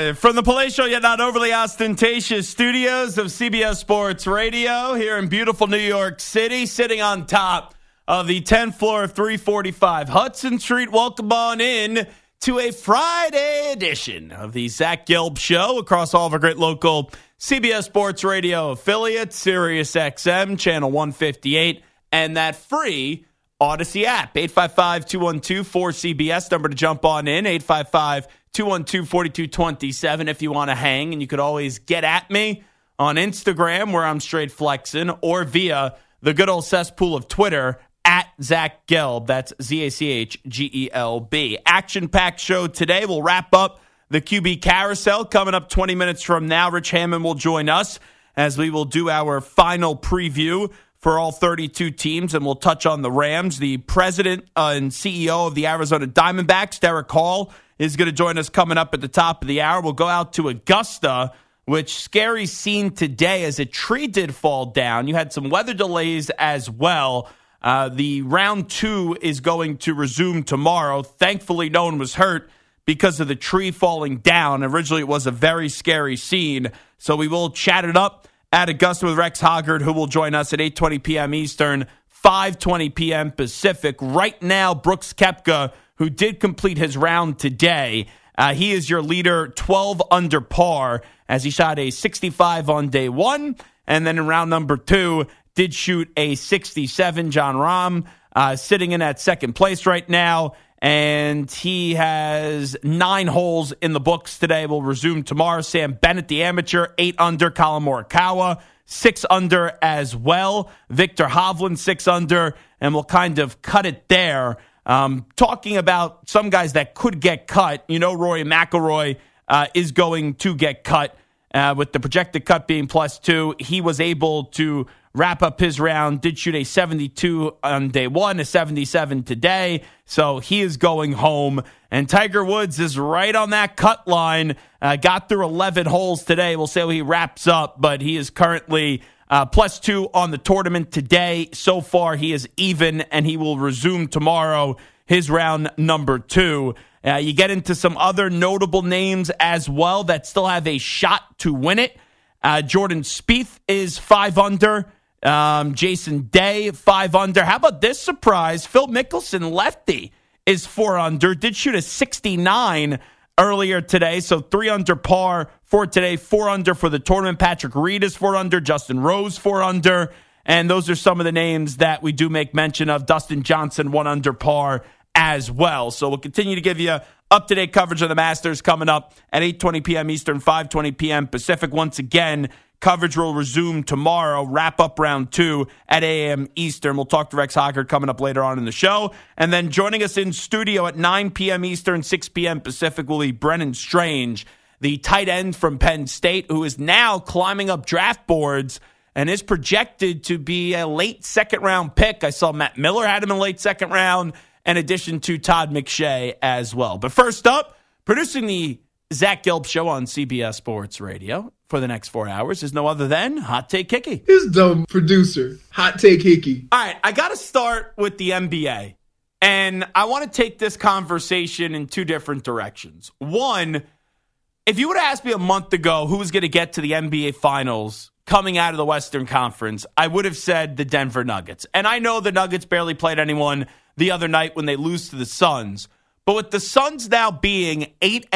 From the palatial yet not overly ostentatious studios of CBS Sports Radio here in beautiful New York City, sitting on top of the 10th floor of 345 Hudson Street. Welcome on in to a Friday edition of the Zach Gelb Show across all of our great local CBS Sports Radio affiliates, Sirius XM, Channel 158, and that free Odyssey app. 855-212-4CBS, number to jump on in, 855-212-4227 if you want to hang. And you could always get at me on Instagram, where I'm straight flexing, or via the good old cesspool of Twitter, at Zach Gelb. That's ZACHGELB. Action-packed show today. We'll wrap up the QB Carousel. Coming up 20 minutes from now, Rich Hammond will join us as we will do our final preview for all 32 teams, and we'll touch on the Rams. The president and CEO of the Arizona Diamondbacks, Derek Hall, is going to join us coming up at the top of the hour. We'll go out to Augusta, which scary scene today as a tree did fall down. You had some weather delays as well. The round 2 is going to resume tomorrow. Thankfully, no one was hurt because of the tree falling down. Originally, it was a very scary scene. So we will chat it up at Augusta with Rex Hoggard, who will join us at 8:20 p.m. Eastern, 5:20 p.m. Pacific. Right now, Brooks Koepka, who did complete his round today, he is your leader, 12 under par, as he shot a 65 on day 1. And then in round number 2, did shoot a 67. John Rahm sitting in at second place right now. And he has 9 holes in the books today. We'll resume tomorrow. Sam Bennett, the amateur, 8 under. Colin Morikawa, 6 under as well. Victor Hovland, 6 under. And we'll kind of cut it there. Talking about some guys that could get cut. You know, Rory McIlroy is going to get cut with the projected cut being +2. He was able to wrap up his round, did shoot a 72 on day 1, a 77 today, so he is going home. And Tiger Woods is right on that cut line, got through 11 holes today. We'll see how he wraps up, but he is currently +2 on the tournament today. So far, he is even, and he will resume tomorrow his round number 2. You get into some other notable names as well that still have a shot to win it. Jordan Spieth is 5 under. Jason Day, 5 under. How about this surprise? Phil Mickelson, lefty, is 4 under. Did shoot a 69 earlier today, so 3 under par for today, 4 under for the tournament. Patrick Reed is 4 under. Justin Rose, 4 under. And those are some of the names that we do make mention of. Dustin Johnson, 1 under par as well. So we'll continue to give you up-to-date coverage of the Masters coming up at 8:20 p.m. Eastern, 5:20 p.m. Pacific. Once again, coverage will resume tomorrow, wrap up round 2 at 8 a.m. Eastern. We'll talk to Rex Hoggard coming up later on in the show. And then joining us in studio at 9 p.m. Eastern, 6 p.m. Pacific will be Brennan Strange, the tight end from Penn State, who is now climbing up draft boards and is projected to be a late second-round pick. I saw Matt Miller had him in late second round, in addition to Todd McShay as well. But first up, producing the Zach Gelb Show on CBS Sports Radio for the next 4 hours is no other than Hot Take Hickey. His dumb producer, Hot Take Hickey. All right, I got to start with the NBA. And I want to take this conversation in 2 different directions. One, if you would have asked me a month ago who was going to get to the NBA Finals coming out of the Western Conference, I would have said the Denver Nuggets. And I know the Nuggets barely played anyone the other night when they lose to the Suns. But with the Suns now being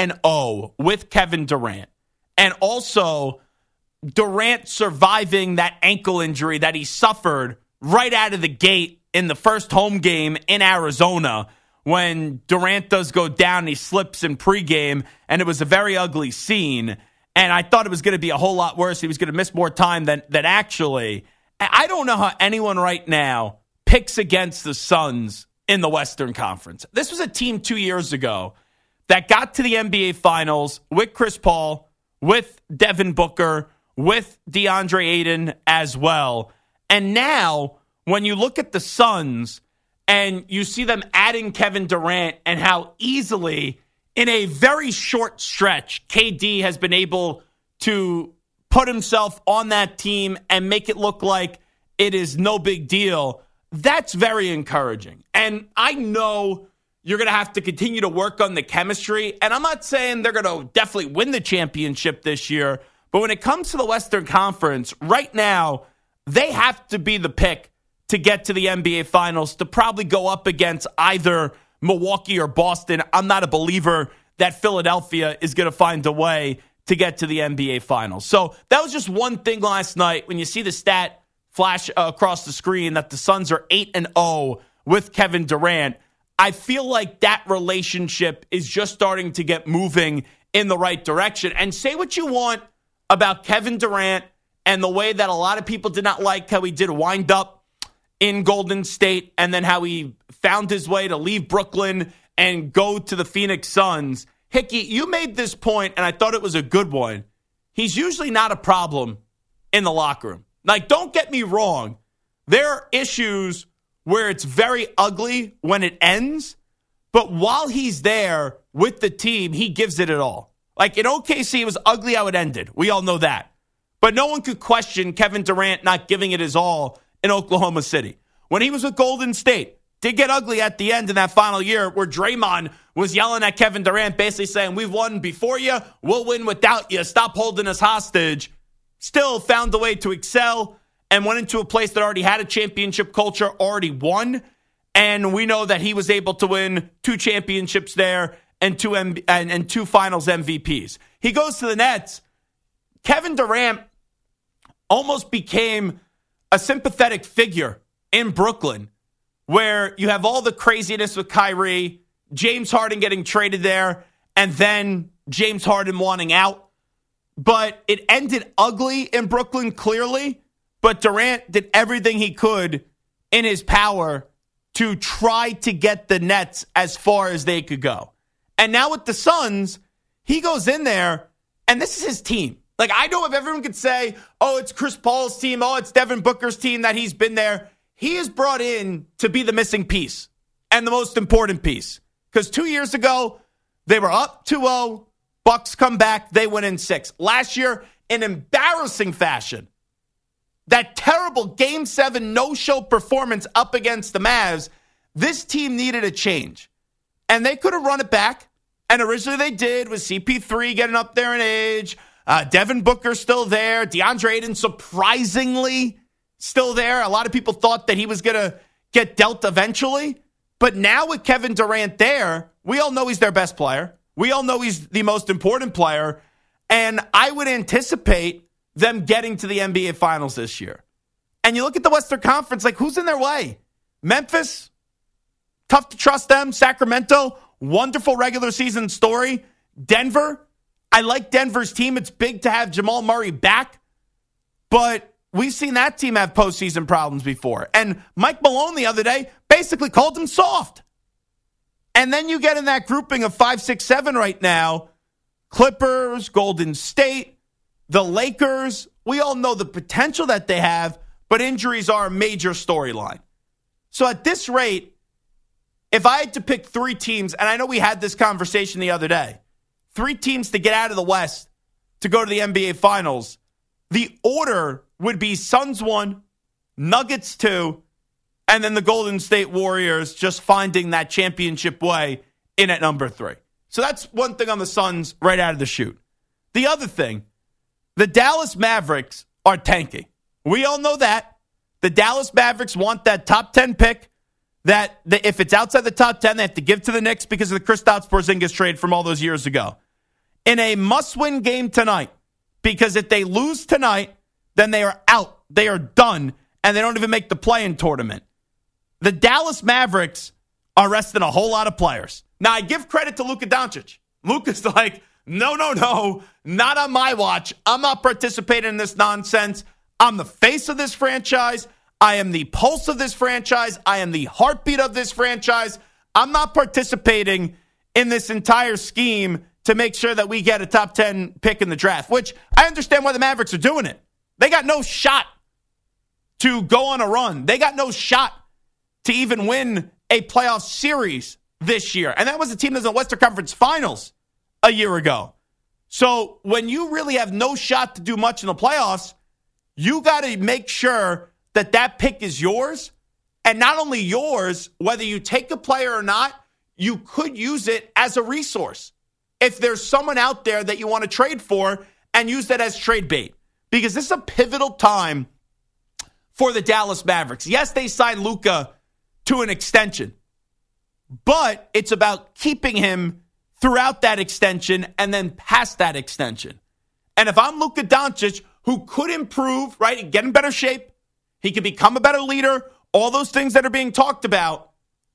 8-0 with Kevin Durant, and also Durant surviving that ankle injury that he suffered right out of the gate in the first home game in Arizona, when Durant does go down, he slips in pregame, and it was a very ugly scene. And I thought it was going to be a whole lot worse. He was going to miss more time than actually. I don't know how anyone right now picks against the Suns in the Western Conference. This was a team 2 years ago that got to the NBA Finals with Chris Paul, with Devin Booker, with DeAndre Ayton as well. And now, when you look at the Suns and you see them adding Kevin Durant and how easily, in a very short stretch, KD has been able to put himself on that team and make it look like it is no big deal, that's very encouraging. And I know you're going to have to continue to work on the chemistry. And I'm not saying they're going to definitely win the championship this year, but when it comes to the Western Conference, right now, they have to be the pick to get to the NBA Finals, to probably go up against either Milwaukee or Boston. I'm not a believer that Philadelphia is going to find a way to get to the NBA Finals. So that was just one thing last night when you see the stat flash across the screen that the Suns are 8-0 with Kevin Durant. I feel like that relationship is just starting to get moving in the right direction. And say what you want about Kevin Durant and the way that a lot of people did not like how he did wind up in Golden State and then how he found his way to leave Brooklyn and go to the Phoenix Suns. Hickey, you made this point, and I thought it was a good one. He's usually not a problem in the locker room. Like, don't get me wrong. There are issues where it's very ugly when it ends, but while he's there with the team, he gives it all. Like, in OKC, it was ugly how it ended. We all know that. But no one could question Kevin Durant not giving it his all in Oklahoma City. When he was with Golden State, did get ugly at the end in that final year where Draymond was yelling at Kevin Durant, basically saying, we've won before you, we'll win without you, stop holding us hostage. Still found a way to excel and went into a place that already had a championship culture, already won. And we know that he was able to win 2 championships there and 2 finals MVPs. He goes to the Nets. Kevin Durant almost became a sympathetic figure in Brooklyn, where you have all the craziness with Kyrie, James Harden getting traded there, and then James Harden wanting out. But it ended ugly in Brooklyn, clearly. But Durant did everything he could in his power to try to get the Nets as far as they could go. And now with the Suns, he goes in there, and this is his team. Like, I know if everyone could say, oh, it's Chris Paul's team, oh, it's Devin Booker's team, that he's been there. He is brought in to be the missing piece and the most important piece. Because 2 years ago, they were up 2-0. Bucks come back. They win in 6. Last year, in embarrassing fashion, that terrible Game 7 no-show performance up against the Mavs, this team needed a change. And they could have run it back. And originally they did with CP3 getting up there in age. Devin Booker still there. DeAndre Ayton surprisingly still there. A lot of people thought that he was going to get dealt eventually. But now with Kevin Durant there, we all know he's their best player. We all know he's the most important player. And I would anticipate them getting to the NBA Finals this year. And you look at the Western Conference, like, who's in their way? Memphis, tough to trust them. Sacramento, wonderful regular season story. Denver, I like Denver's team. It's big to have Jamal Murray back. But we've seen that team have postseason problems before. And Mike Malone the other day basically called them soft. And then you get in that grouping of 5, 6, 7 right now. Clippers, Golden State, the Lakers. We all know the potential that they have, but injuries are a major storyline. So at this rate, if I had to pick 3 teams, and I know we had this conversation the other day, 3 teams to get out of the West to go to the NBA Finals, the order would be Suns 1, Nuggets 2, and then the Golden State Warriors just finding that championship way in at number 3. So that's one thing on the Suns right out of the chute. The other thing, the Dallas Mavericks are tanking. We all know that. The Dallas Mavericks want that top 10 pick that if it's outside the top 10, they have to give to the Knicks because of the Kristaps Porzingis trade from all those years ago. In a must-win game tonight, because if they lose tonight, then they are out. They are done, and they don't even make the play-in tournament. The Dallas Mavericks are resting a whole lot of players. Now, I give credit to Luka Doncic. Luka's like, no, not on my watch. I'm not participating in this nonsense. I'm the face of this franchise. I am the pulse of this franchise. I am the heartbeat of this franchise. I'm not participating in this entire scheme to make sure that we get a top 10 pick in the draft, which I understand why the Mavericks are doing it. They got no shot to go on a run. They got no shot to even win a playoff series this year. And that was a team that was in the Western Conference Finals a year ago. So when you really have no shot to do much in the playoffs, you got to make sure that that pick is yours. And not only yours, whether you take a player or not, you could use it as a resource. If there's someone out there that you want to trade for and use that as trade bait. Because this is a pivotal time for the Dallas Mavericks. Yes, they signed Luka to an extension, but it's about keeping him throughout that extension and then past that extension. And if I'm Luka Doncic, who could improve, right, get in better shape, he could become a better leader, all those things that are being talked about,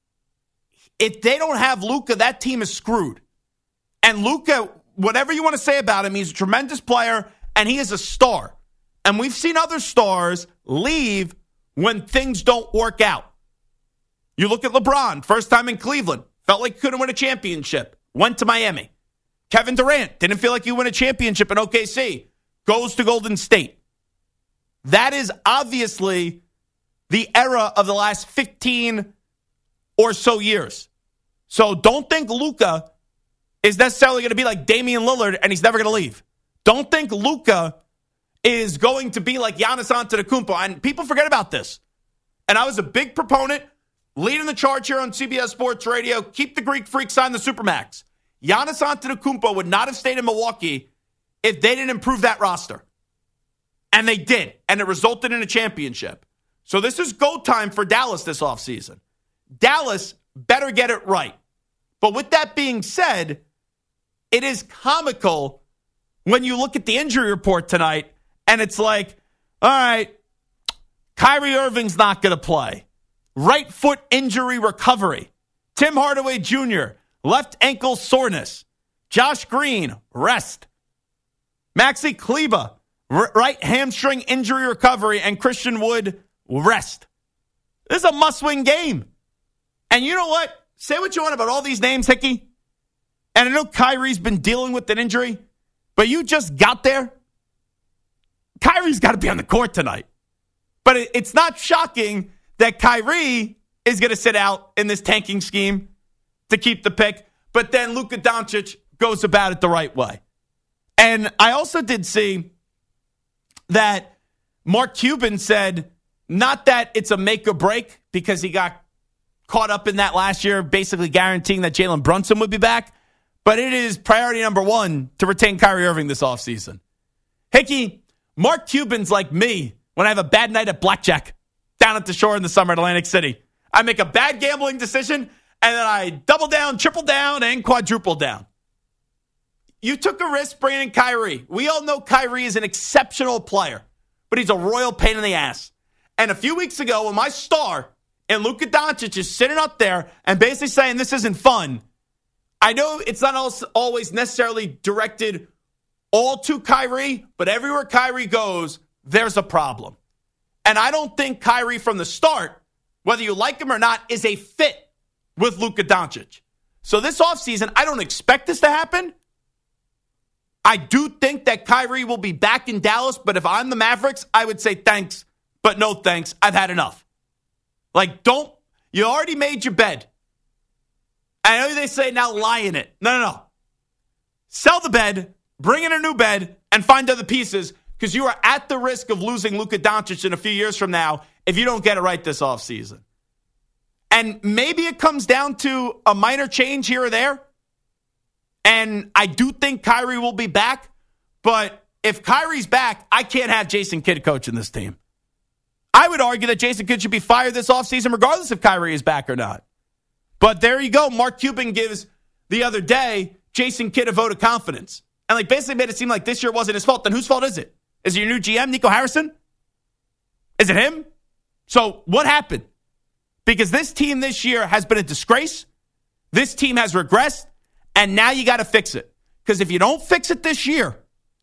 if they don't have Luka, that team is screwed. And Luka, whatever you want to say about him, he's a tremendous player, and he is a star. And we've seen other stars leave when things don't work out. You look at LeBron, first time in Cleveland, felt like he couldn't win a championship, went to Miami. Kevin Durant didn't feel like he won a championship in OKC, goes to Golden State. That is obviously the era of the last 15 or so years. So don't think Luka is necessarily going to be like Damian Lillard and he's never going to leave. Don't think Luka is going to be like Giannis Antetokounmpo. And people forget about this. And I was a big proponent, leading the charge here on CBS Sports Radio. Keep the Greek Freak, sign the Supermax. Giannis Antetokounmpo would not have stayed in Milwaukee if they didn't improve that roster. And they did. And it resulted in a championship. So this is go time for Dallas this offseason. Dallas better get it right. But with that being said, it is comical when you look at the injury report tonight and it's like, all right, Kyrie Irving's not going to play. Right foot injury recovery. Tim Hardaway Jr., left ankle soreness. Josh Green, rest. Maxi Kleber, right hamstring injury recovery. And Christian Wood, rest. This is a must-win game. And you know what? Say what you want about all these names, Hickey. And I know Kyrie's been dealing with an injury, but you just got there. Kyrie's got to be on the court tonight. But it's not shocking that Kyrie is going to sit out in this tanking scheme to keep the pick, but then Luka Doncic goes about it the right way. And I also did see that Mark Cuban said, not that it's a make or break because he got caught up in that last year, basically guaranteeing that Jalen Brunson would be back, but it is priority number one to retain Kyrie Irving this offseason. Hickey, Mark Cuban's like me when I have a bad night at blackjack down at the shore in the summer at Atlantic City. I make a bad gambling decision, and then I double down, triple down, and quadruple down. You took a risk bringing in Kyrie. We all know Kyrie is an exceptional player, but he's a royal pain in the ass. And a few weeks ago, when my star and Luka Doncic is sitting up there and basically saying this isn't fun, I know it's not always necessarily directed all to Kyrie, but everywhere Kyrie goes, there's a problem. And I don't think Kyrie from the start, whether you like him or not, is a fit with Luka Doncic. So this offseason, I don't expect this to happen. I do think that Kyrie will be back in Dallas, but if I'm the Mavericks, I would say thanks, but no thanks. I've had enough. Like, you already made your bed. I know they say now lie in it. No. Sell the bed, bring in a new bed, and find other pieces because you are at the risk of losing Luka Doncic in a few years from now if you don't get it right this offseason. And maybe it comes down to a minor change here or there. And I do think Kyrie will be back. But if Kyrie's back, I can't have Jason Kidd coaching this team. I would argue that Jason Kidd should be fired this offseason regardless if Kyrie is back or not. But there you go. Mark Cuban gives the other day Jason Kidd a vote of confidence. And basically made it seem like this year wasn't his fault. Then whose fault is it? Is it your new GM, Nico Harrison? Is it him? So what happened? Because this team this year has been a disgrace. This team has regressed. And now you got to fix it. Because if you don't fix it this year,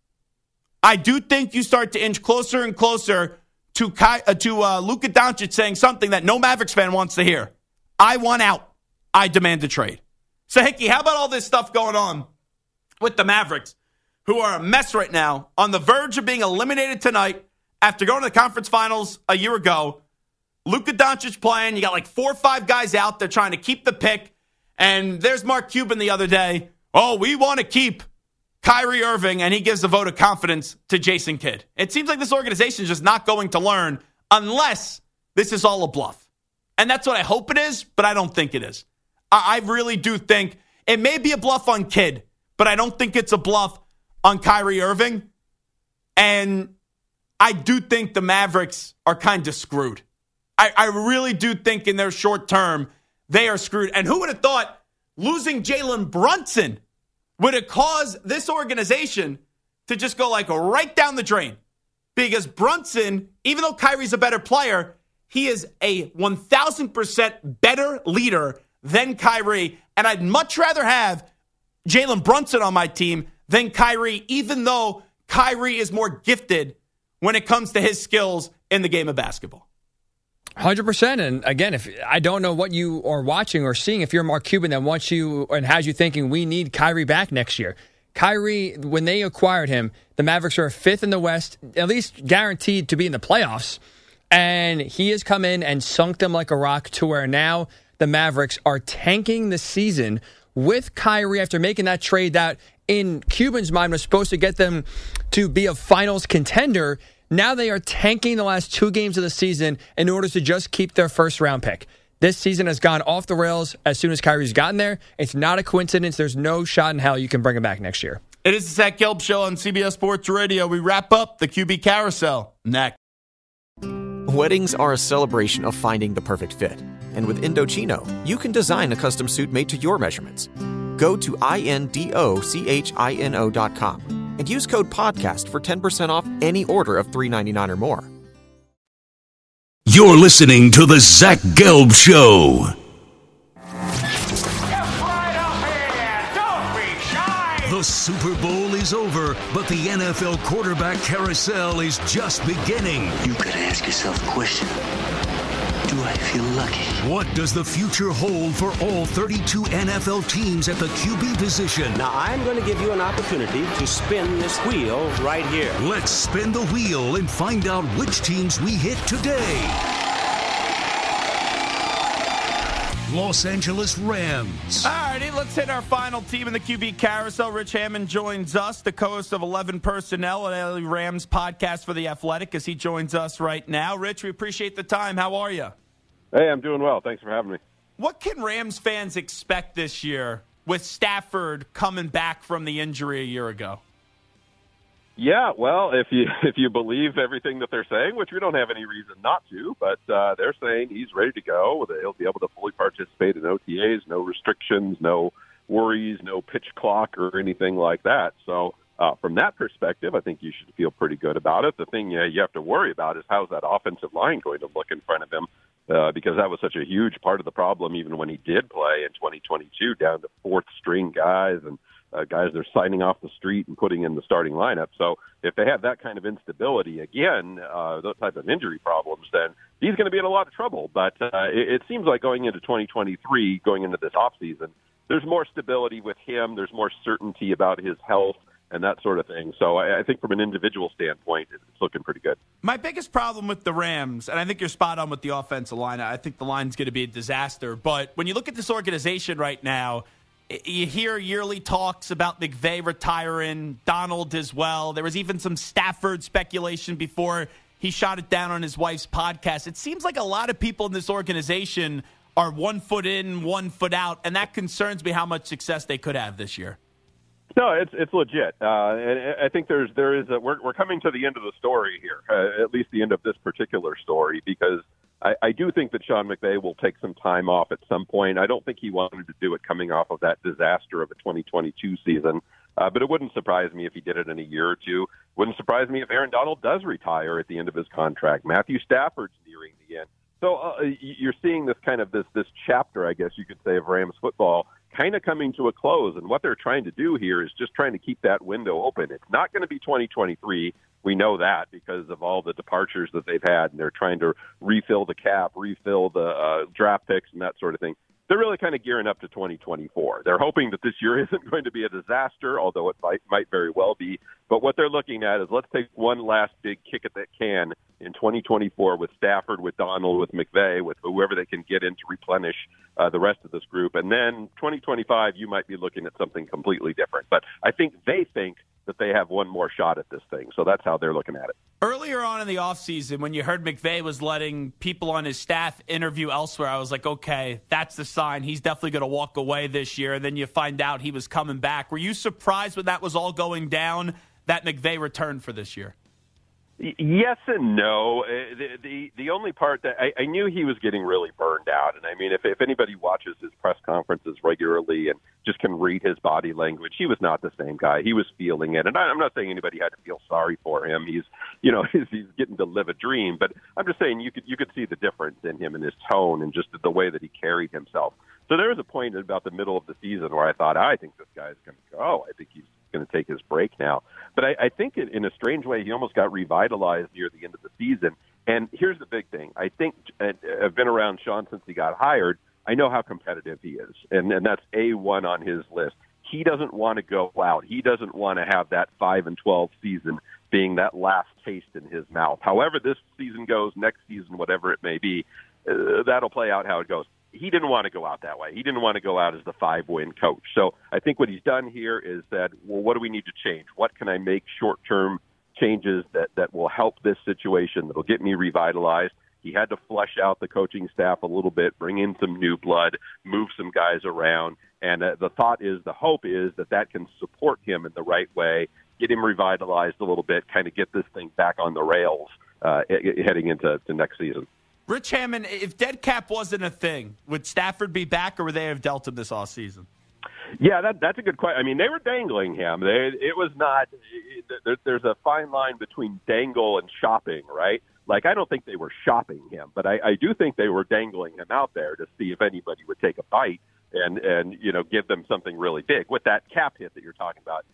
I do think you start to inch closer and closer to Luka Doncic saying something that no Mavericks fan wants to hear. I want out. I demand a trade. So, Hickey, how about all this stuff going on with the Mavericks, who are a mess right now, on the verge of being eliminated tonight after going to the conference finals a year ago? Luka Doncic playing. You got like 4 or 5 guys out there trying to keep the pick. And there's Mark Cuban the other day. Oh, we want to keep Kyrie Irving, and he gives a vote of confidence to Jason Kidd. It seems like this organization is just not going to learn unless this is all a bluff. And that's what I hope it is, but I don't think it is. I really do think it may be a bluff on Kidd, but I don't think it's a bluff on Kyrie Irving. And I do think the Mavericks are kind of screwed. I really do think in their short term, they are screwed. And who would have thought losing Jalen Brunson would have caused this organization to just go like right down the drain? Because Brunson, even though Kyrie's a better player, he is a 1,000% better leader than Kyrie. And I'd much rather have Jalen Brunson on my team than Kyrie, even though Kyrie is more gifted when it comes to his skills in the game of basketball. 100%. And again, if I don't know what you are watching or seeing, if you're Mark Cuban that wants you and has you thinking we need Kyrie back next year. Kyrie, when they acquired him, the Mavericks are fifth in the West, at least guaranteed to be in the playoffs. And he has come in and sunk them like a rock to where now the Mavericks are tanking the season with Kyrie after making that trade that in Cuban's mind was supposed to get them to be a finals contender. Now they are tanking the last 2 games of the season in order to just keep their first round pick. This season has gone off the rails as soon as Kyrie's gotten there. It's not a coincidence. There's no shot in hell you can bring him back next year. It is the Zach Gelb Show on CBS Sports Radio. We wrap up the QB Carousel next. Weddings are a celebration of finding the perfect fit. And with Indochino, you can design a custom suit made to your measurements. Go to INDOCHINO.com and use code PODCAST for 10% off any order of $3.99 or more. You're listening to The Zach Gelb Show. The Super Bowl is over, but the NFL quarterback carousel is just beginning. You could ask yourself a question. Do I feel lucky? What does the future hold for all 32 NFL teams at the QB position? Now, I'm going to give you an opportunity to spin this wheel right here. Let's spin the wheel and find out which teams we hit today. Los Angeles Rams. All righty, let's hit our final team in the QB Carousel. Rich Hammond joins us, the co-host of 11 Personnel, an LA Rams podcast for The Athletic, as he joins us right now. Rich, we appreciate the time. How are you? Hey, I'm doing well. Thanks for having me. What can Rams fans expect this year with Stafford coming back from the injury a year ago? Yeah, well, if you believe everything that they're saying, which we don't have any reason not to, but they're saying he's ready to go. He'll be able to fully participate in OTAs, no restrictions, no worries, no pitch clock or anything like that. So from that perspective, I think you should feel pretty good about it. The thing you have to worry about is how's that offensive line going to look in front of him, because that was such a huge part of the problem even when he did play in 2022, down to fourth-string guys and guys they're signing off the street and putting in the starting lineup. So if they have that kind of instability again, those type of injury problems, then he's going to be in a lot of trouble. But it seems like going into 2023, going into this offseason, there's more stability with him. There's more certainty about his health and that sort of thing. So I think from an individual standpoint, it's looking pretty good. My biggest problem with the Rams, and I think you're spot on with the offensive line, I think the line's going to be a disaster. But when you look at this organization right now, you hear yearly talks about McVay retiring, Donald as well. There was even some Stafford speculation before he shot it down on his wife's podcast. It seems like a lot of people in this organization are 1 foot in, 1 foot out, and that concerns me how much success they could have this year. No, it's legit, and I think we're coming to the end of the story here, at least the end of this particular story, because I do think that Sean McVay will take some time off at some point. I don't think he wanted to do it coming off of that disaster of a 2022 season, but it wouldn't surprise me if he did it in a year or two. Wouldn't surprise me if Aaron Donald does retire at the end of his contract. Matthew Stafford's nearing the end. So you're seeing this kind of this chapter, I guess you could say, of Rams football kind of coming to a close. And what they're trying to do here is just trying to keep that window open. It's not going to be 2023. We know that because of all the departures that they've had, and they're trying to refill the cap, refill the draft picks and that sort of thing. They're really kind of gearing up to 2024. They're hoping that this year isn't going to be a disaster, although it might very well be. But what they're looking at is let's take one last big kick at that can in 2024 with Stafford, with Donald, with McVay, with whoever they can get in to replenish the rest of this group. And then 2025, you might be looking at something completely different. But I think they think that they have one more shot at this thing. So that's how they're looking at it. Earlier on in the offseason, when you heard McVay was letting people on his staff interview elsewhere, I was like, okay, that's the sign. He's definitely going to walk away this year. And then you find out he was coming back. Were you surprised when that was all going down that McVay returned for this year? Yes and no. The only part that I knew he was getting really burned out. And I mean, if anybody watches his press conferences regularly and just can read his body language, he was not the same guy. He was feeling it. And I'm not saying anybody had to feel sorry for him. He's getting to live a dream. But I'm just saying you could see the difference in him and his tone and just the way that he carried himself. So there was a point at about the middle of the season where I thought, I think this guy's going to go. I think he's going to take his break now. But I think in a strange way, he almost got revitalized near the end of the season. And here's the big thing. I think I've been around Sean since he got hired. I know how competitive he is. And that's A1 on his list. He doesn't want to go out. He doesn't want to have that 5-12 season being that last taste in his mouth. However this season goes, next season, whatever it may be, that'll play out how it goes. He didn't want to go out that way. He didn't want to go out as the 5-win coach. So I think what he's done here is that, well, what do we need to change? What can I make short-term changes that will help this situation, that will get me revitalized? He had to flesh out the coaching staff a little bit, bring in some new blood, move some guys around. And the hope is that can support him in the right way, get him revitalized a little bit, kind of get this thing back on the rails heading into next season. Rich Hammond, if dead cap wasn't a thing, would Stafford be back, or would they have dealt him this offseason? Yeah, that's a good question. I mean, they were dangling him. It was not – there's a fine line between dangle and shopping, right? Like, I don't think they were shopping him, but I do think they were dangling him out there to see if anybody would take a bite and give them something really big. With that cap hit that you're talking about,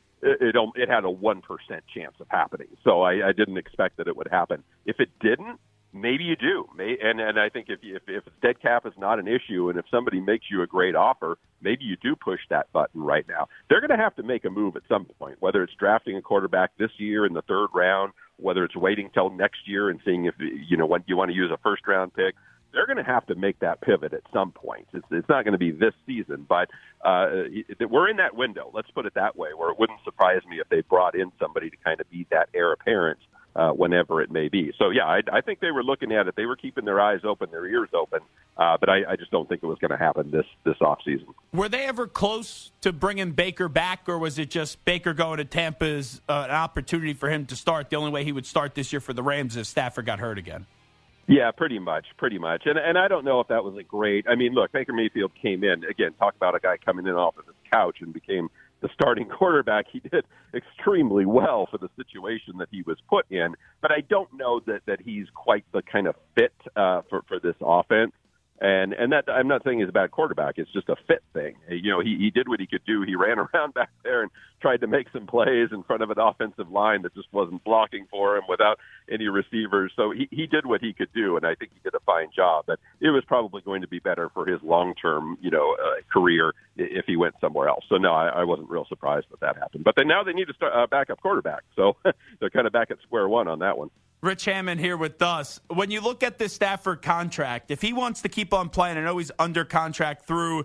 it had a 1% chance of happening. So I didn't expect that it would happen. If it didn't, maybe you do. And I think if dead cap is not an issue and if somebody makes you a great offer, maybe you do push that button right now. They're going to have to make a move at some point, whether it's drafting a quarterback this year in the third round, whether it's waiting till next year and seeing if when you want to use a first-round pick. They're going to have to make that pivot at some point. It's not going to be this season, but we're in that window. Let's put it that way, where it wouldn't surprise me if they brought in somebody to kind of be that heir apparent whenever it may be. So, yeah, I think they were looking at it. They were keeping their eyes open, their ears open, but I just don't think it was going to happen this offseason. Were they ever close to bringing Baker back, or was it just Baker going to Tampa is an opportunity for him to start? The only way he would start this year for the Rams if Stafford got hurt again. Yeah, pretty much. And I don't know if that was a great – I mean, look, Baker Mayfield came in. Again, talk about a guy coming in off of his couch and became the starting quarterback. He did extremely well for the situation that he was put in. But I don't know that he's quite the kind of fit for this offense. And that I'm not saying he's a bad quarterback. It's just a fit thing. He did what he could do. He ran around back there and tried to make some plays in front of an offensive line that just wasn't blocking for him without any receivers. So he did what he could do, and I think he did a fine job. But it was probably going to be better for his long-term, career if he went somewhere else. So no, I wasn't real surprised that happened. But now they need to start a backup quarterback. So they're kind of back at square one on that one. Rich Hammond here with us. When you look at this Stafford contract, if he wants to keep on playing, I know he's under contract through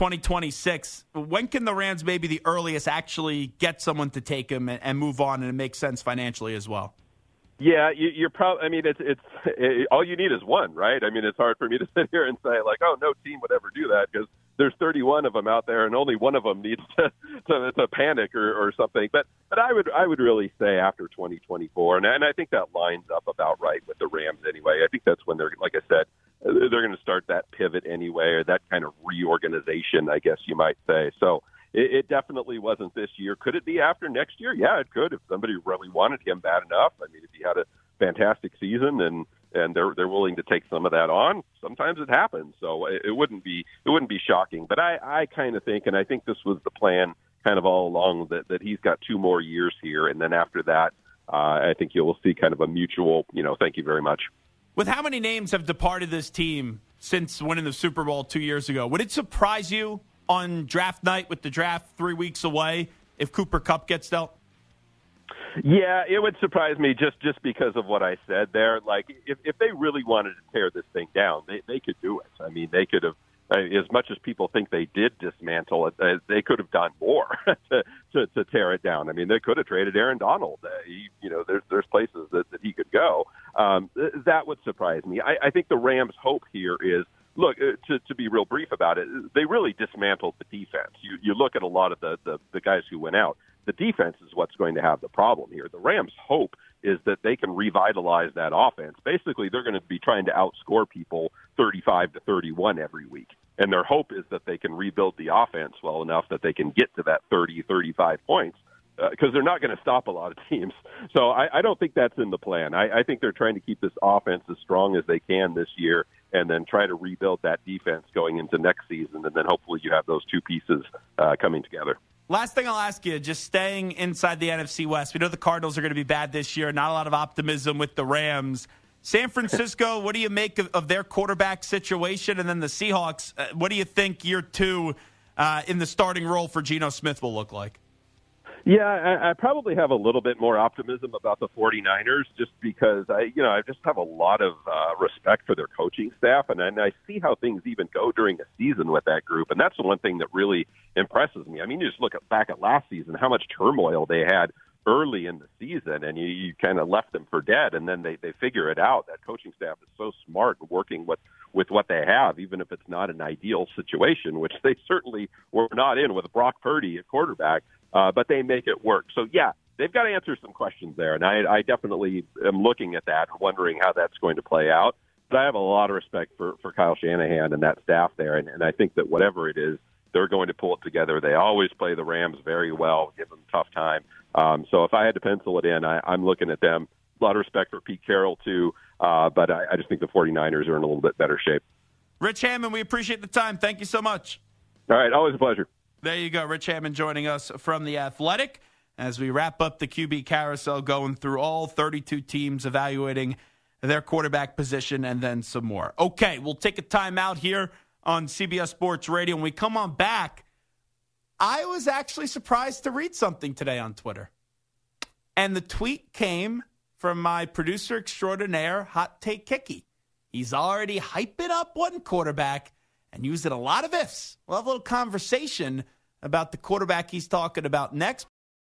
2026, when can the Rams maybe the earliest actually get someone to take him and move on and it makes sense financially as well? Yeah, you're probably. I mean, it's all you need is one, right? I mean, it's hard for me to sit here and say like, oh, no team would ever do that because there's 31 of them out there, and only one of them needs to panic or something. But I would really say after 2024, and I think that lines up about right with the Rams anyway. I think that's when they're, like I said, they're going to start that pivot anyway, or that kind of reorganization, I guess you might say. So it definitely wasn't this year. Could it be after next year? Yeah, it could if somebody really wanted him bad enough. I mean, if he had a fantastic season and they're willing to take some of that on, sometimes it happens. So it wouldn't be shocking. But I kind of think, and I think this was the plan kind of all along, that he's got 2 more years here, and then after that, I think you'll see kind of a mutual, thank you very much. With how many names have departed this team since winning the Super Bowl 2 years ago, would it surprise you on draft night with the draft 3 weeks away if Cooper Kupp gets dealt? Yeah, it would surprise me just because of what I said there. Like, if they really wanted to tear this thing down, they could do it. I mean, they could have As much as people think they did dismantle it, they could have done more to tear it down. I mean, they could have traded Aaron Donald. There's places that he could go. That would surprise me. I think the Rams' hope here is, look, to be real brief about it, they really dismantled the defense. You look at a lot of the guys who went out. The defense is what's going to have the problem here. The Rams' hope is that they can revitalize that offense. Basically, they're going to be trying to outscore people 35-31 every week. And their hope is that they can rebuild the offense well enough that they can get to that 30-35 points, because they're not going to stop a lot of teams. So I don't think that's in the plan. I think they're trying to keep this offense as strong as they can this year and then try to rebuild that defense going into next season. And then hopefully you have those two pieces coming together. Last thing I'll ask you, just staying inside the NFC West. We know the Cardinals are going to be bad this year. Not a lot of optimism with the Rams. San Francisco, what do you make of their quarterback situation? And then the Seahawks, what do you think year two in the starting role for Geno Smith will look like? Yeah, I probably have a little bit more optimism about the 49ers just because I just have a lot of respect for their coaching staff, and I see how things even go during a season with that group, and that's the one thing that really impresses me. I mean, you just look back at last season, how much turmoil they had early in the season, and you kind of left them for dead, and then they figure it out. That coaching staff is so smart in working with what they have, even if it's not an ideal situation, which they certainly were not in with Brock Purdy at quarterback. But they make it work. So, yeah, they've got to answer some questions there. And I definitely am looking at that and wondering how that's going to play out. But I have a lot of respect for Kyle Shanahan and that staff there. And I think that whatever it is, they're going to pull it together. They always play the Rams very well, give them a tough time. So if I had to pencil it in, I'm looking at them. A lot of respect for Pete Carroll, too. But I just think the 49ers are in a little bit better shape. Rich Hammond, we appreciate the time. Thank you so much. All right, always a pleasure. There you go. Rich Hammond joining us from The Athletic as we wrap up the QB carousel, going through all 32 teams, evaluating their quarterback position, and then some more. Okay, we'll take a time out here on CBS Sports Radio. When we come on back, I was actually surprised to read something today on Twitter. And the tweet came from my producer extraordinaire, Hot Take Hickey. He's already hyping up one quarterback and using a lot of ifs. We'll have a little conversation about the quarterback he's talking about next.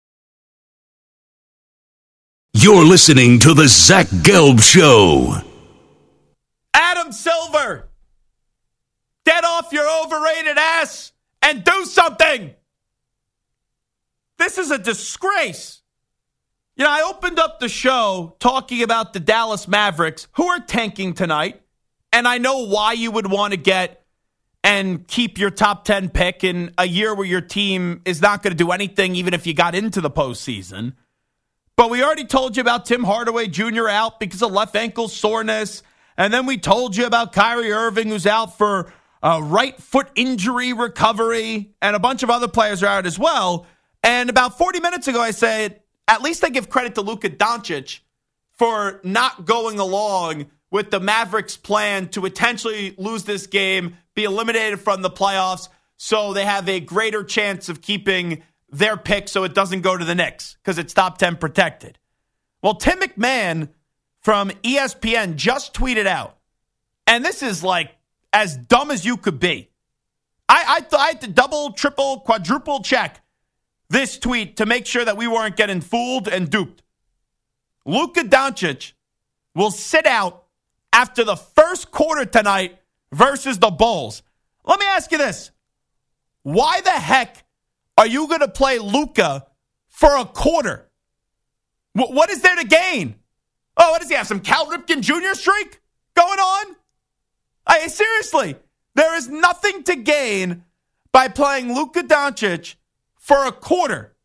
You're listening to the Zach Gelb Show. Adam Silver, get off your overrated ass and do something. This is a disgrace. You know, I opened up the show talking about the Dallas Mavericks, who are tanking tonight, and I know why you would want to get and keep your top 10 pick in a year where your team is not going to do anything, even if you got into the postseason. But we already told you about Tim Hardaway Jr. out because of left ankle soreness. And then we told you about Kyrie Irving, who's out for a right foot injury recovery. And a bunch of other players are out as well. And about 40 minutes ago, I said, at least I give credit to Luka Doncic for not going along with the Mavericks' plan to potentially lose this game, be eliminated from the playoffs, so they have a greater chance of keeping their pick so it doesn't go to the Knicks because it's top 10 protected. Well, Tim McMahon from ESPN just tweeted out, and this is like as dumb as you could be. I had to double, triple, quadruple check this tweet to make sure that we weren't getting fooled and duped. Luka Doncic will sit out after the first quarter tonight versus the Bulls. Let me ask you this. Why the heck are you going to play Luka for a quarter? What is there to gain? Oh, what does he have, some Cal Ripken Jr. streak going on? Seriously, there is nothing to gain by playing Luka Doncic for a quarter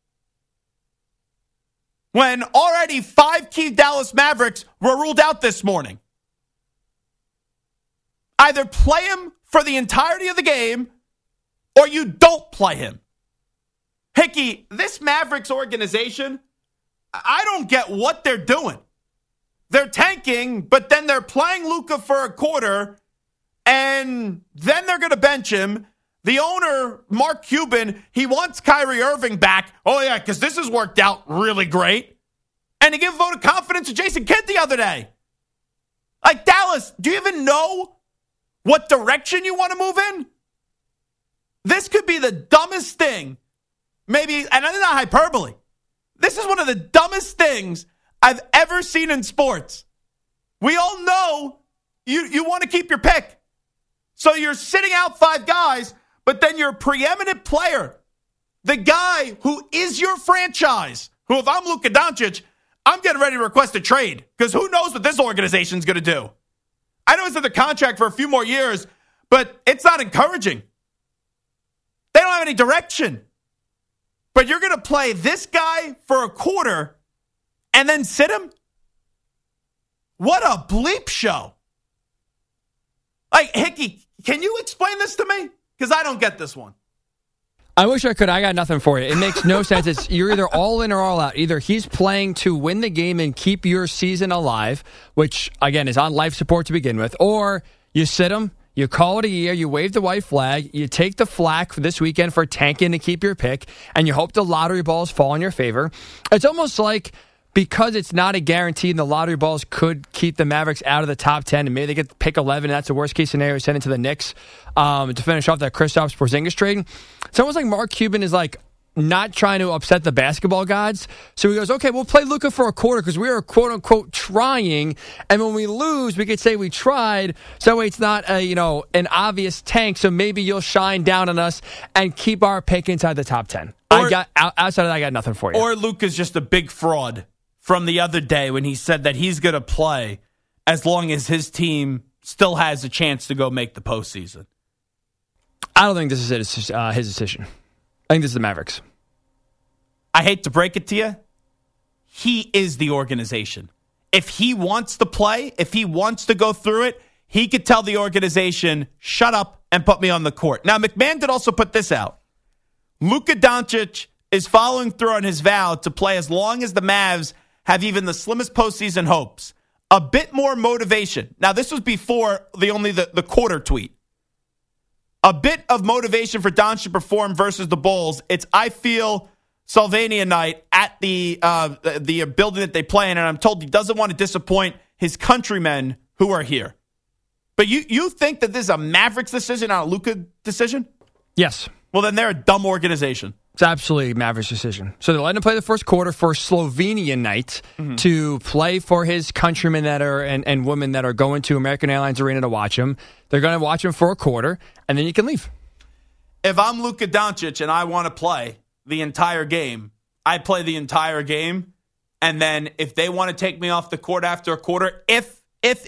when already 5 key Dallas Mavericks were ruled out this morning. Either play him for the entirety of the game or you don't play him. Hickey, this Mavericks organization, I don't get what they're doing. They're tanking, but then they're playing Luka for a quarter, and then they're going to bench him. The owner, Mark Cuban, he wants Kyrie Irving back. Oh, yeah, because this has worked out really great. And he gave a vote of confidence to Jason Kidd the other day. Like, Dallas, do you even know what direction you want to move in? This could be the dumbest thing, maybe, and it's not hyperbole. This is one of the dumbest things I've ever seen in sports. We all know you want to keep your pick. So you're sitting out 5 guys, but then your preeminent player, the guy who is your franchise, who if I'm Luka Doncic, I'm getting ready to request a trade because who knows what this organization's going to do. I know it's in the contract for a few more years, but it's not encouraging. They don't have any direction. But you're going to play this guy for a quarter and then sit him? What a bleep show. Like, Hickey, can you explain this to me? Because I don't get this one. I wish I could. I got nothing for you. It makes no sense. You're either all in or all out. Either he's playing to win the game and keep your season alive, which, again, is on life support to begin with, or you sit him, you call it a year, you wave the white flag, you take the flack for this weekend for tanking to keep your pick, and you hope the lottery balls fall in your favor. It's almost like because it's not a guarantee and the lottery balls could keep the Mavericks out of the top 10 and maybe they get pick 11 and that's the worst case scenario, send it to the Knicks to finish off that Kristaps Porzingis trade. It's almost like Mark Cuban is like not trying to upset the basketball gods. So he goes, okay, we'll play Luka for a quarter because we are quote unquote trying. And when we lose, we could say we tried. So it's not an obvious tank. So maybe you'll shine down on us and keep our pick inside the top 10. Outside of that, I got nothing for you. Or Luka's just a big fraud from the other day when he said that he's going to play as long as his team still has a chance to go make the postseason. I don't think this is his decision. I think this is the Mavericks. I hate to break it to you. He is the organization. If he wants to play, if he wants to go through it, he could tell the organization, shut up and put me on the court. Now, McMahon did also put this out. Luka Doncic is following through on his vow to play as long as the Mavs have even the slimmest postseason hopes. A bit more motivation. Now, this was before the quarter tweet. A bit of motivation for Doncic to perform versus the Bulls. It's, I feel, Sylvania night at the building that they play in, and I'm told he doesn't want to disappoint his countrymen who are here. But you think that this is a Mavericks decision, not a Luka decision? Yes. Well, then they're a dumb organization. It's absolutely Mavericks' decision. So they're letting him play the first quarter for Slovenian night to play for his countrymen that are and women that are going to American Airlines Arena to watch him. They're going to watch him for a quarter, and then you can leave. If I'm Luka Doncic and I want to play the entire game, I play the entire game, and then if they want to take me off the court after a quarter, if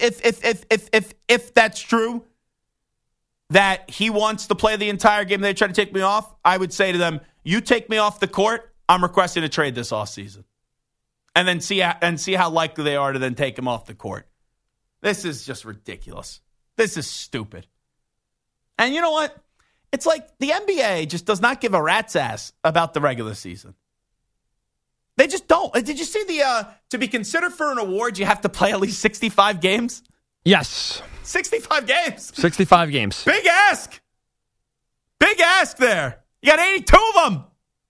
that's true, that he wants to play the entire game, they try to take me off, I would say to them, you take me off the court, I'm requesting a trade this offseason. And then see how likely they are to then take him off the court. This is just ridiculous. This is stupid. And you know what? It's like the NBA just does not give a rat's ass about the regular season. They just don't. Did you see to be considered for an award, you have to play at least 65 games? Yes. 65 games. 65 games. Big ask. Big ask there. You got 82 of them.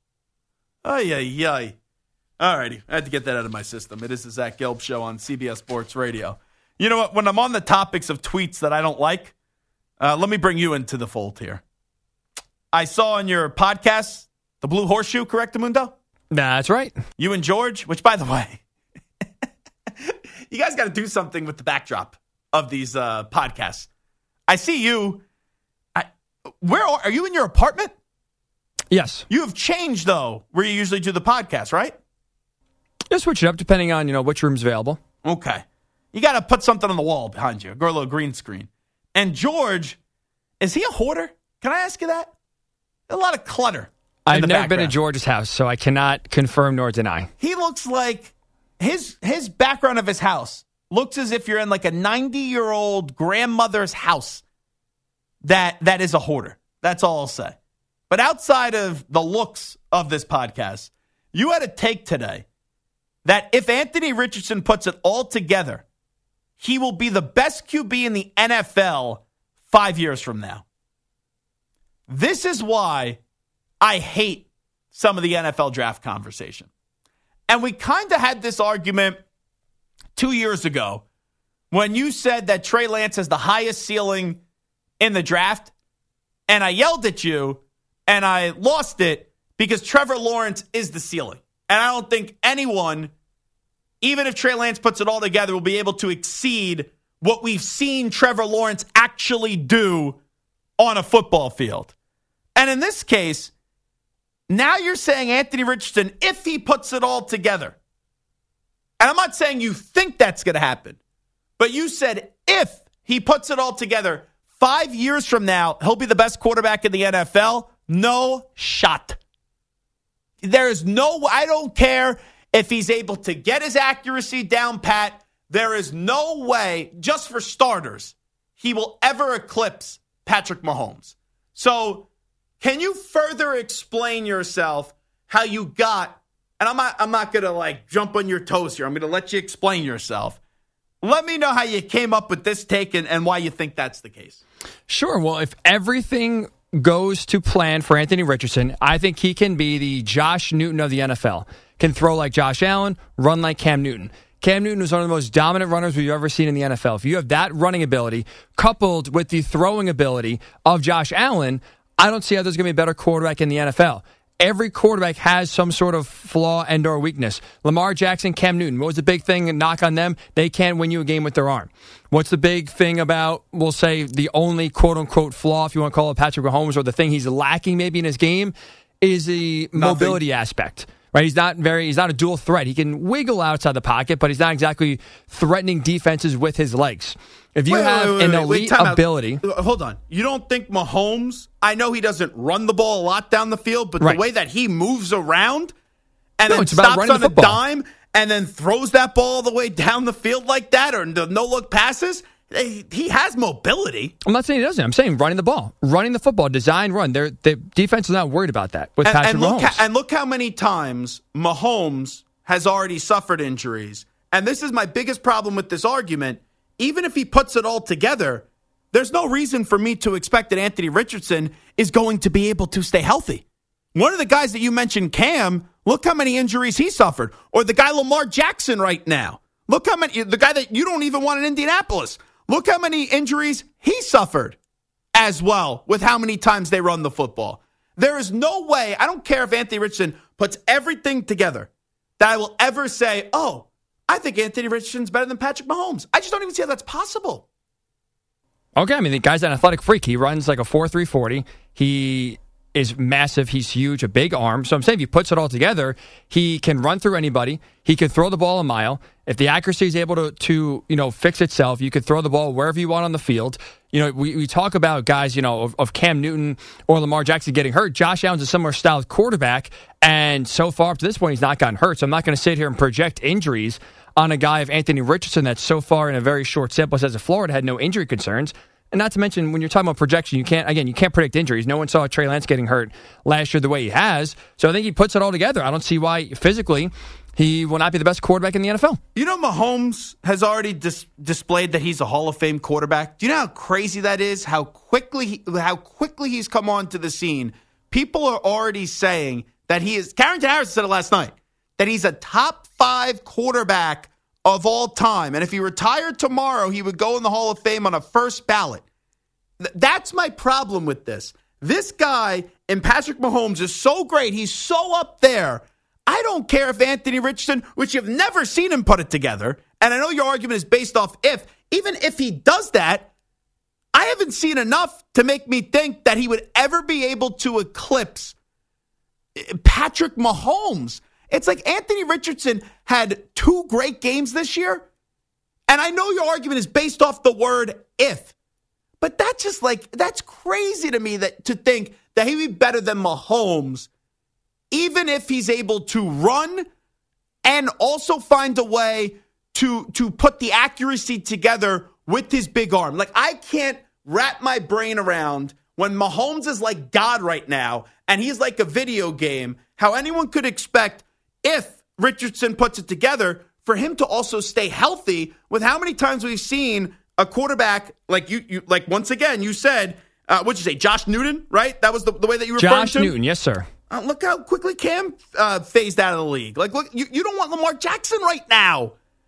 Ay. All righty. I had to get that out of my system. It is the Zach Gelb Show on CBS Sports Radio. You know what? When I'm on the topics of tweets that I don't like, let me bring you into the fold here. I saw on your podcast, The Blue Horseshoe, correct, Mundo? That's right. You and George, which, by the way, you guys got to do something with the backdrop of these podcasts. I see you. Where are you in your apartment? Yes. You have changed, though, where you usually do the podcast, right? Just switch it up depending on, which room's available. Okay. You got to put something on the wall behind you. Go a little green screen. And George, is he a hoarder? Can I ask you that? A lot of clutter. I've never been to George's house, so I cannot confirm nor deny. He looks like his background of his house looks as if you're in like a 90-year-old grandmother's house that is a hoarder. That's all I'll say. But outside of the looks of this podcast, you had a take today that if Anthony Richardson puts it all together, he will be the best QB in the NFL 5 years from now. This is why I hate some of the NFL draft conversation. And we kind of had this argument 2 years ago when you said that Trey Lance has the highest ceiling in the draft. And I yelled at you and I lost it because Trevor Lawrence is the ceiling. And I don't think anyone, even if Trey Lance puts it all together, will be able to exceed what we've seen Trevor Lawrence actually do on a football field. And in this case, now you're saying Anthony Richardson, if he puts it all together, and I'm not saying you think that's going to happen, but you said if he puts it all together, 5 years from now, he'll be the best quarterback in the NFL. No shot. There is no, I don't care if he's able to get his accuracy down pat. There is no way, just for starters, he will ever eclipse Patrick Mahomes. So can you further explain yourself how you got, and I'm not going to jump on your toes here. I'm going to let you explain yourself. Let me know how you came up with this take and why you think that's the case. Sure. Well, if everything goes to plan for Anthony Richardson, I think he can be the Josh Newton of the NFL. Can throw like Josh Allen, run like Cam Newton. Cam Newton is one of the most dominant runners we've ever seen in the NFL. If you have that running ability coupled with the throwing ability of Josh Allen, I don't see how there's going to be a better quarterback in the NFL. Every quarterback has some sort of flaw and or weakness. Lamar Jackson, Cam Newton. What was the big thing and knock on them? They can't win you a game with their arm. What's the big thing about, we'll say, the only quote-unquote flaw, if you want to call it Patrick Mahomes, or the thing he's lacking maybe in his game, is the mobility aspect. Right? He's not a dual threat. He can wiggle outside the pocket, but he's not exactly threatening defenses with his legs. If you have an elite ability. Hold on. You don't think Mahomes, I know he doesn't run the ball a lot down the field, but the way that he moves around and then stops on a dime and then throws that ball all the way down the field like that, or no-look passes, he has mobility. I'm not saying he doesn't. I'm saying running the ball. Running the football. Design run. The defense is not worried about that with Patrick Mahomes. And look how many times Mahomes has already suffered injuries. And this is my biggest problem with this argument. Even if he puts it all together, there's no reason for me to expect that Anthony Richardson is going to be able to stay healthy. One of the guys that you mentioned, Cam, look how many injuries he suffered. Or the guy Lamar Jackson right now. Look how many, the guy that you don't even want in Indianapolis. Look how many injuries he suffered as well with how many times they run the football. There is no way, I don't care if Anthony Richardson puts everything together, that I will ever say, oh, I think Anthony Richardson's better than Patrick Mahomes. I just don't even see how that's possible. Okay, I mean, the guy's an athletic freak. He runs like a 4.3 40. He is massive. He's huge, a big arm. So I'm saying if he puts it all together, he can run through anybody. He can throw the ball a mile. If the accuracy is able to fix itself, you could throw the ball wherever you want on the field. We talk about guys, of Cam Newton or Lamar Jackson getting hurt. Josh Allen's a similar style quarterback, and so far up to this point, he's not gotten hurt. So I'm not going to sit here and project injuries on a guy of Anthony Richardson that's so far in a very short sample size of Florida had no injury concerns. And not to mention, when you're talking about projection, you can't predict injuries. No one saw Trey Lance getting hurt last year the way he has. So I think he puts it all together. I don't see why physically he will not be the best quarterback in the NFL. Mahomes has already displayed that he's a Hall of Fame quarterback. Do you know how crazy that is? How quickly he's come onto the scene. People are already saying that he is. Carrington Harris said it last night, that he's a top 5 quarterback of all time. And if he retired tomorrow, he would go in the Hall of Fame on a first ballot. That's my problem with this. This guy and Patrick Mahomes is so great. He's so up there. I don't care if Anthony Richardson, which you've never seen him put it together, and I know your argument is based off even if he does that, I haven't seen enough to make me think that he would ever be able to eclipse Patrick Mahomes. It's like Anthony Richardson had 2 great games this year, and I know your argument is based off the word if, but that's crazy to me to think that he'd be better than Mahomes, even if he's able to run and also find a way to put the accuracy together with his big arm. Like, I can't wrap my brain around when Mahomes is like God right now and he's like a video game, how anyone could expect, if Richardson puts it together, for him to also stay healthy with how many times we've seen a quarterback like you like once again, you said, what'd you say, Josh Newton, right? That was the way that you referred to him? Josh Newton, yes, sir. Look how quickly Cam phased out of the league. Like, look, you don't want Lamar Jackson right now.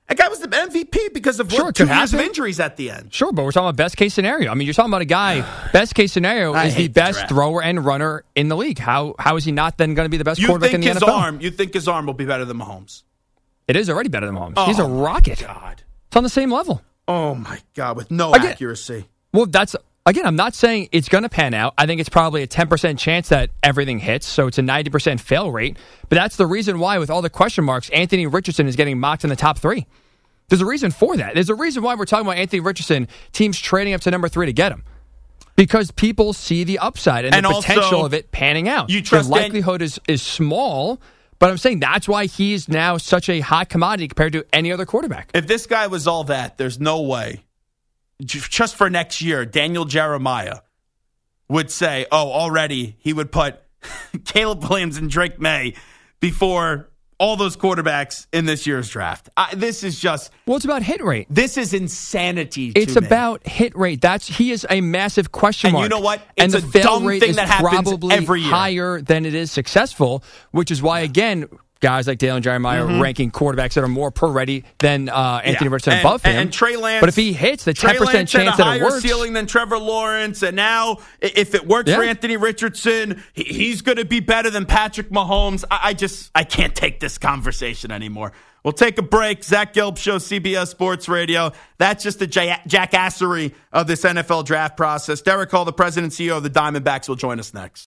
That guy was the MVP because of Sure, it 2 could years of happen. injuries at the end. Sure, but we're talking about best case scenario. I mean, you're talking about a guy, best case scenario I is the hate the best draft. thrower and runner in the league. How is he not then going to be the best You quarterback in think the NFL? you think his arm will be better than Mahomes? It is already better than Mahomes. Oh, He's a rocket. God. It's on the same level. Oh, my God, with no Again- accuracy. Well, again, I'm not saying it's going to pan out. I think it's probably a 10% chance that everything hits, so it's a 90% fail rate. But that's the reason why, with all the question marks, Anthony Richardson is getting mocked in the top 3. There's a reason for that. There's a reason why we're talking about Anthony Richardson, teams trading up to number 3 to get him. Because people see the upside and the also, potential of it panning out. You trust the likelihood is small, but I'm saying that's why he's now such a hot commodity compared to any other quarterback. If this guy was all that, there's no way. Just for next year, Daniel Jeremiah would say, already he would put Caleb Williams and Drake May before all those quarterbacks in this year's draft. This is just... Well, it's about hit rate. This is insanity to It's me. about hit rate. He is a massive question And mark. you know what? And It's the a fail dumb rate thing is that happens probably every year. higher than it is successful, which is why, again, guys like Dalen Jeremiah are ranking quarterbacks that are more pro-ready than Anthony Richardson above him. And Trey Lance. But if he hits the 10% Trey Lance chance had a that higher it works, ceiling than Trevor Lawrence, and now if it works for Yeah. Anthony Richardson, he's going to be better than Patrick Mahomes. I can't take this conversation anymore. We'll take a break. Zach Gelb Show, CBS Sports Radio. That's just the jackassery of this NFL draft process. Derek Hall, the president and CEO of the Diamondbacks, will join us next.